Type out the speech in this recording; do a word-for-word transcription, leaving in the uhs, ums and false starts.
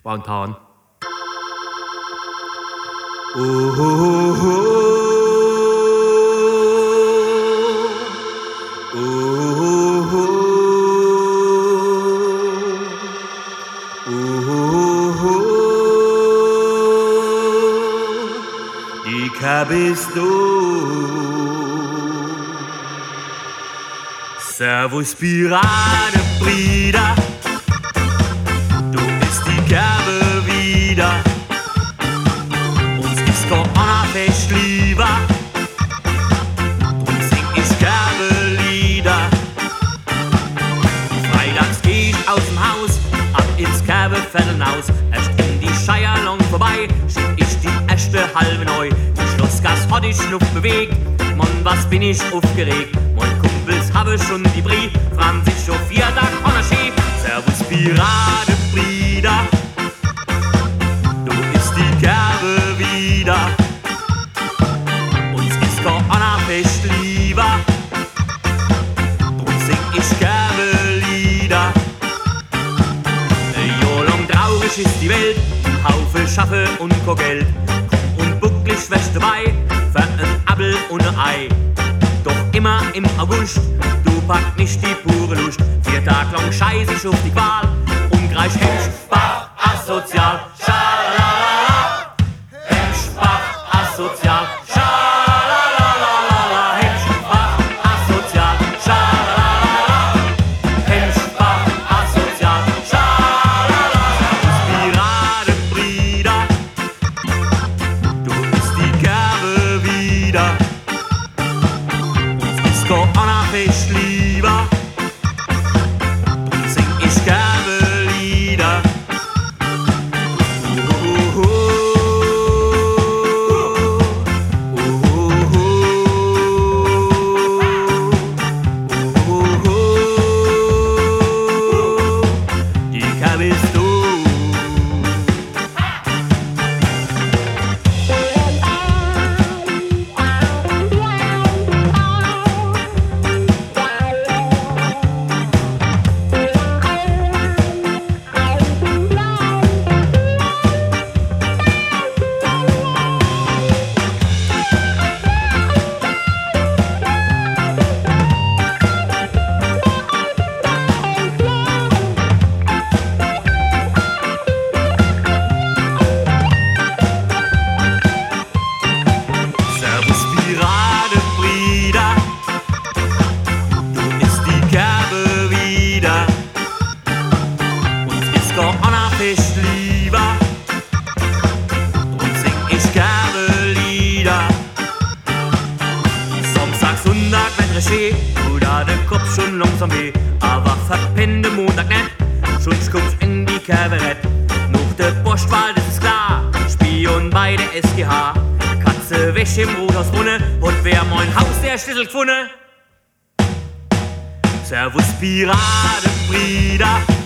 Spontan. Oh, oh, oh, oh, oh, oh, oh, die bist du. Servus Piratenbrüder, du bist die Kerbe wieder. Uns ist Corona fest lieber, drum sing ich Kerbelieder. Freitags geh ich aus dem Haus, ab ins Kerbeviertel hinaus. Erst in die Scheierlong vorbei, schick ich die erste halbe neu. Die Schlossgas hat ich noch bewegt, Mann, was bin ich aufgeregt. Mein Kumpels habe schon die Brie, fragen sich schon vier Tag on der Ski. Servus Piratenbrüder, du bist die Kerbe wieder. Uns ist Corona fest lieber, drum sing ich Kerbelieder. Jolong traurig ist die Welt, ein Haufe Schaffe und kein Geld. Komm und bucklig wäsch dabei, für ein Appel und ein Ei. Doch immer im August, du packt nicht die pure Lust. Vier Tag lang scheiß ich auf die Qual, Umkreis Hemschbach asozial, schalalala. Hemschbach asozial, schalalala. Hemschbach asozial, schalalala. Hemschbach asozial, schalalala. Piratenbrüder, du bist die Kerbe wieder. Corona fest lieber, drum sing ich Kerbelieder. Oh, oh, oh, oh, oh, oh, die Kerbe bist du. Corona fest lieber, drum sing ich Kerbelieder. Samstag, Sonntag, wenn Reché, oder der Kopf schon langsam weh. Aber verpenne Montag nicht, schon kommt's in die Kerberett. Noch der Postwahl, das ist klar, Spion bei der S G H. Katze wäsch im Rothaus runne, und wer mein Haus der Schlüssel gefunden. Servus Piratenbrüder,